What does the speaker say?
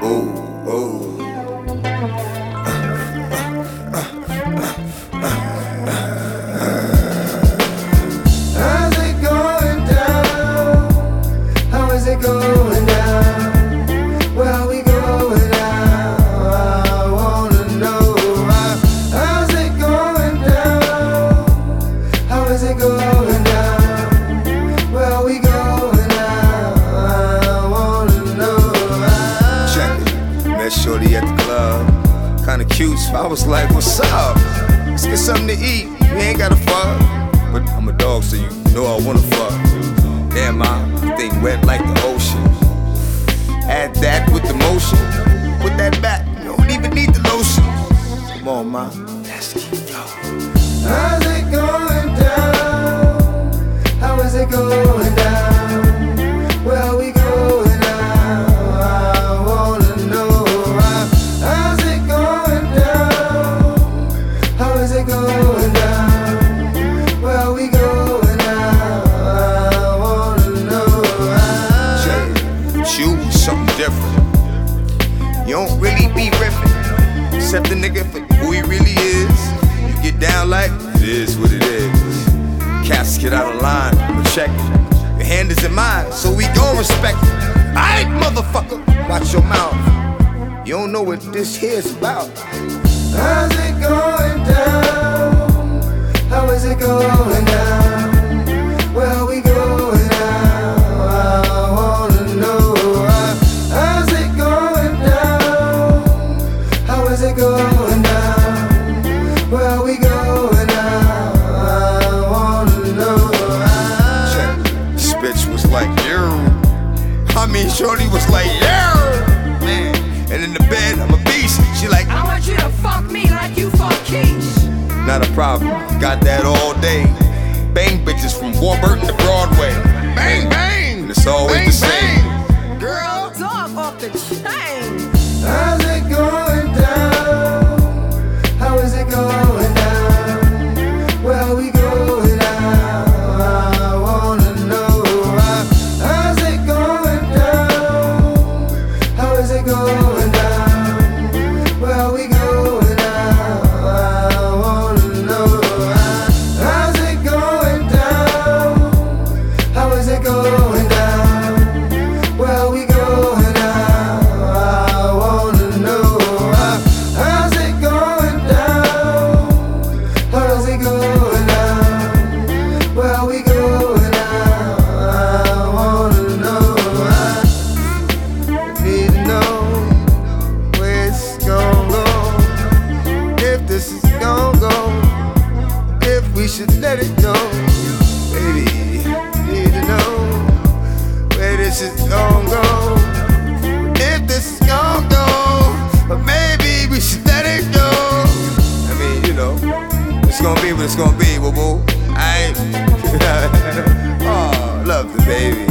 How's it going down? How is it going down? Where are we going now? I wanna know. How's it going down? How is it going down? Where are we going now? I wanna know. Check it. Met shorty at the club. Kinda cute, so I was like, what's up? Let's get something to eat. We ain't gotta fuck. But I'm a dog, so you know I wanna fuck. Damn, my thing wet like the ocean. Add that with the motion. Put that back, you don't even need the lotion. Come on, ma, let's keep going. How's it going down? How is it going down? Where are we going now? I wanna know. How's it going down? How is it going down? Where are we going now? I wanna know. Check it. You something different. You don't really be riffing. Except the nigga for who he really is. You get down like, it is what it is. Cats get out of line, I'ma check it. Your hand is in mine, so we gon' respect it. Aight, motherfucker, watch your mouth. You don't know what this here's about. How's it going down? How is it going down? Where are we going now? I wanna know. How's it going down? How is it going down? Where are we going now? I wanna know. Check it. This bitch was like, yeah. I mean, shorty was like, yeah. Man, and in the bed, I'm a beast. She like, I want you to fuck me like you fuck Keish. not a problem, got that all day. Bang bitches from Warburton to Broadway. Bang, bang, and it's always the same. Girl, dog off the chain. How's it going down? How is it going down? Where are we going now? I wanna know. How's it going down? How is it going down? Where are we going now? I wanna know. How's it going down? How is it going down? Where are we going now? I wanna know. How's it going down? How's it going down? Where are we going now? I wanna know. I need to know where it's gon' go. If this is gon' go, if we should let it go. Baby, need to know where this is gon' go. If this is gon' go, but maybe we should let it go. I mean, you know, it's gonna be what it's gonna be, boo boo. I ain't. Oh, love the baby.